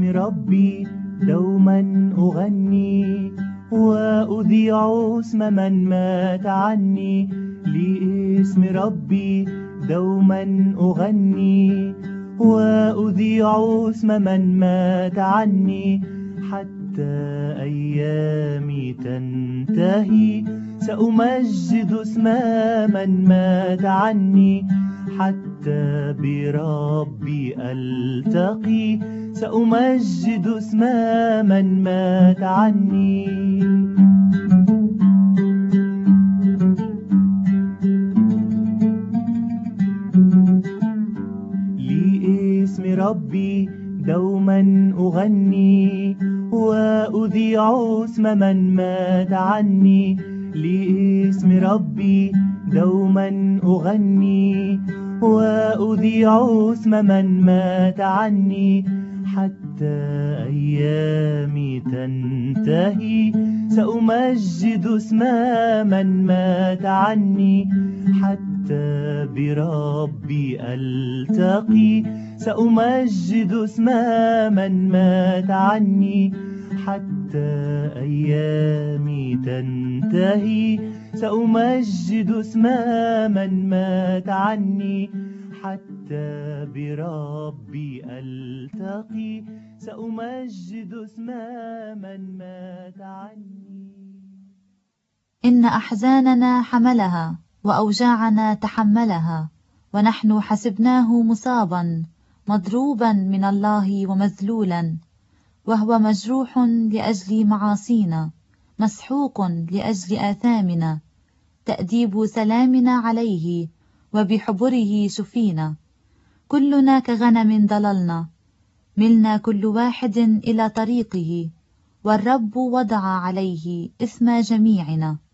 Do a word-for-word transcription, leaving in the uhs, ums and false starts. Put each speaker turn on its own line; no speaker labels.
ربي دوما أغني، وأذيع اسم من مات عني. لاسم ربي دوما أغني، وأذيع اسم من مات عني. حتى أيامي تنتهي سأمجد اسم من مات عني. حتى بربي ألتقي سأمجد اسم من مات عني. لاسم ربي دوما أغني، وأذيع اسم من مات عني. لاسم ربي دوما أغني، وأذيع اسم من مات عني. حتى أيامي تنتهي سأمجد اسم من مات عني. حتى بربي ألتقي سأمجد اسم من مات عني. حتى أيامي تنتهي سأمجد اسم من مات عني. حتى بربي ألتقي سأمجد اسم من مات عني.
إن أحزاننا حملها وأوجاعنا تحملها، ونحن حسبناه مصابا مضروبا من الله ومذلولا، وهو مجروح لأجل معاصينا، مسحوق لأجل آثامنا. تأديب سلامنا عليه، وبحبره شفينا. كلنا كغنم ضللنا، ملنا كل واحد إلى طريقه، والرب وضع عليه إثم جميعنا.